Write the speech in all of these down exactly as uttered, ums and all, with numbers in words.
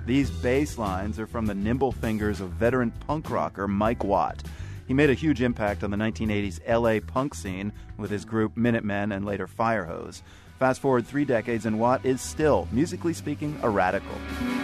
These bass lines are from the nimble fingers of veteran punk rocker Mike Watt. He made a huge impact on the nineteen eighties L A punk scene with his group Minutemen and later Firehose. Fast forward three decades and Watt is still, musically speaking, a radical.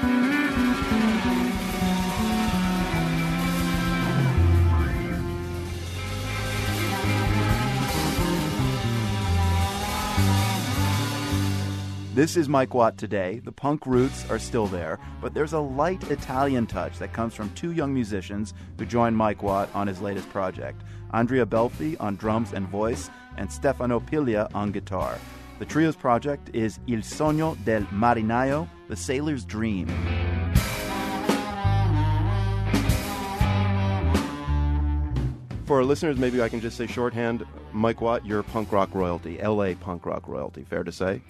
This is Mike Watt today. The punk roots are still there, but there's a light Italian touch that comes from two young musicians who joined Mike Watt on his latest project, Andrea Belfi on drums and voice, and Stefano Piglia on guitar. The trio's project is Il Sogno del Marinaio, the sailor's dream. For our listeners, maybe I can just say shorthand, Mike Watt, you're punk rock royalty, L A punk rock royalty, fair to say?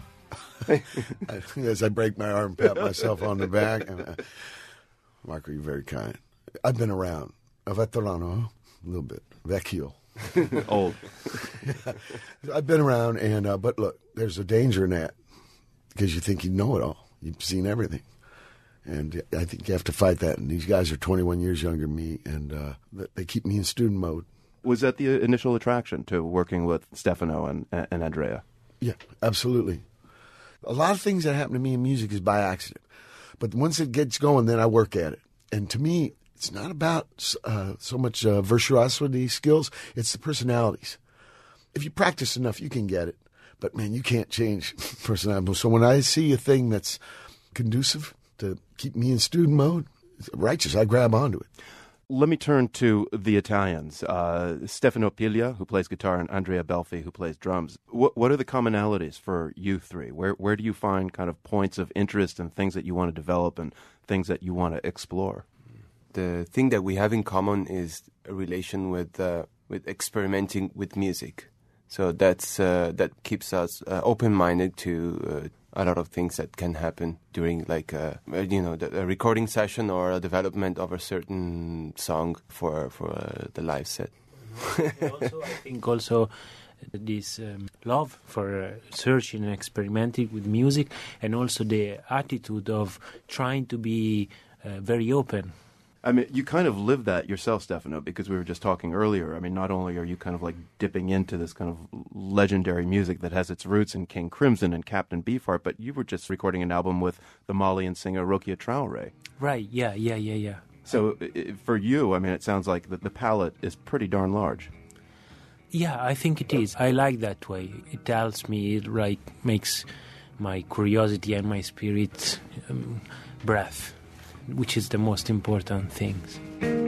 As I break my arm, pat myself on the back. And, uh, Marco, you're very kind. I've been around. A veterano, a little bit. Vecchio. Old. I've been around, and uh, but look, there's a danger in that because you think you know it all. You've seen everything. And I think you have to fight that. And these guys are twenty-one years younger than me, and uh, they keep me in student mode. Was that the initial attraction to working with Stefano and, and Andrea? Yeah, absolutely. A lot of things that happen to me in music is by accident. But once it gets going, then I work at it. And to me, it's not about uh, so much uh, virtuosity skills. It's the personalities. If you practice enough, you can get it. But, man, you can't change personality. So when I see a thing that's conducive to keep me in student mode, it's righteous, I grab onto it. Let me turn to the Italians. Uh, Stefano Piglia, who plays guitar, and Andrea Belfi, who plays drums. What, what are the commonalities for you three? Where where do you find kind of points of interest and things that you want to develop and things that you want to explore? The thing that we have in common is a relation with uh, with experimenting with music. So that's uh, that keeps us uh, open-minded to uh, a lot of things that can happen during, like, a, you know, a recording session or a development of a certain song for for uh, the live set. Also, I think also this um, love for uh, searching and experimenting with music, and also the attitude of trying to be uh, very open. I mean, you kind of live that yourself, Stefano, because we were just talking earlier. I mean, not only are you kind of like dipping into this kind of legendary music that has its roots in King Crimson and Captain Beefheart, but you were just recording an album with the Malian singer Rokia Traoré. Right, yeah, yeah, yeah, yeah. So I- for you, I mean, it sounds like the, the palette is pretty darn large. Yeah, I think it is. I like that way. It tells me, it right, makes my curiosity and my spirit um, breath, which is the most important things.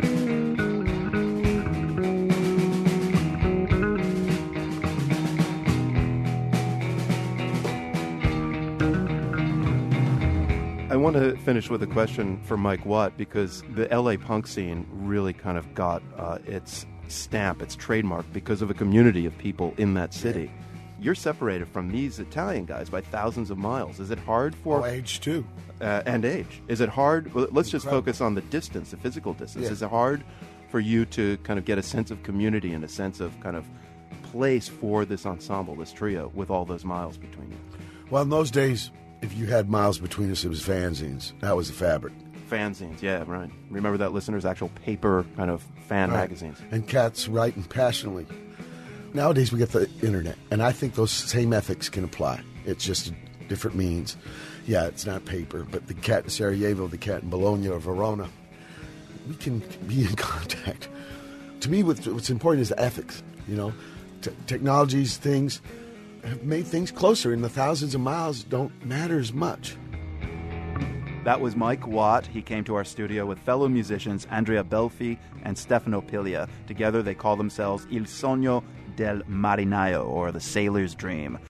I want to finish with a question for Mike Watt, because the L A punk scene really kind of got uh, its stamp, its trademark, because of a community of people in that city. You're separated from these Italian guys by thousands of miles. Is it hard for... Oh, age, too. Uh, and age. Is it hard? Well, let's just Incredible. focus on the distance, the physical distance. Yeah. Is it hard for you to kind of get a sense of community and a sense of kind of place for this ensemble, this trio, with all those miles between you? Well, in those days, if you had miles between us, it was fanzines. That was the fabric. Fanzines, yeah, right. Remember that, listeners? Actual paper kind of fan Right. magazines. And cats writing passionately. Nowadays, we get the internet, and I think those same ethics can apply. It's just different means. Yeah, it's not paper, but the cat in Sarajevo, the cat in Bologna or Verona, we can be in contact. To me, what's, what's important is the ethics. You know, T- technologies, things have made things closer, and the thousands of miles don't matter as much. That was Mike Watt. He came to our studio with fellow musicians Andrea Belfi and Stefano Piglia. Together they call themselves Il Sogno del Marinaio, or the Sailor's Dream.